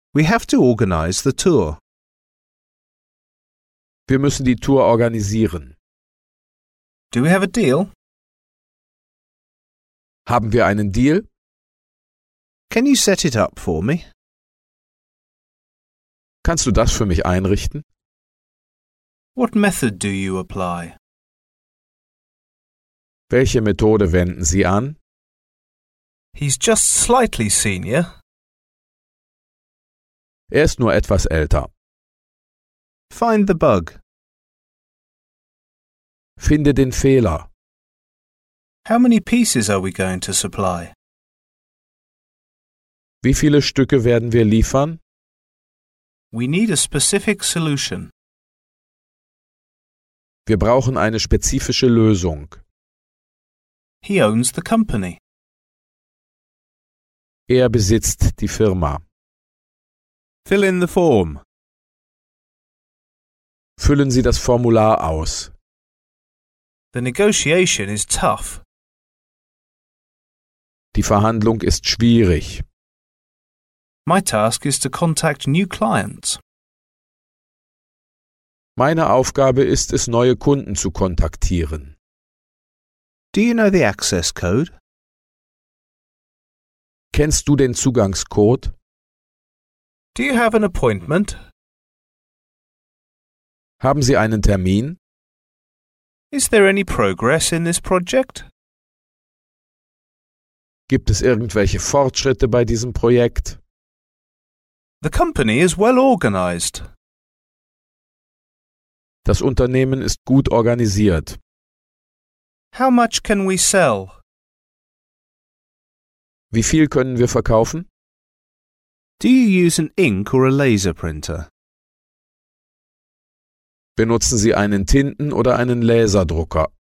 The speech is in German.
We have to organize the tour. Wir müssen die Tour organisieren. Do we have a deal? Haben wir einen Deal? Can you set it up for me? Kannst du das für mich einrichten? What method do you apply? Welche Methode wenden Sie an? He's just slightly senior. Er ist nur etwas älter. Find the bug. Finde den Fehler. How many pieces are we going to supply? Wie viele Stücke werden wir liefern? We need a specific solution. Wir brauchen eine spezifische Lösung. He owns the company. Er besitzt die Firma. Fill in the form. Füllen Sie das Formular aus. The negotiation is tough. Die Verhandlung ist schwierig. My task is to contact new clients. Meine Aufgabe ist es, neue Kunden zu kontaktieren. Do you know the access code? Kennst du den Zugangscode? Do you have an appointment? Haben Sie einen Termin? Is there any progress in this project? Gibt es irgendwelche Fortschritte bei diesem Projekt? The company is well organized. Das Unternehmen ist gut organisiert. How much can we sell? Wie viel können wir verkaufen? Do you use an ink or a laser printer? Benutzen Sie einen Tinten- oder einen Laserdrucker?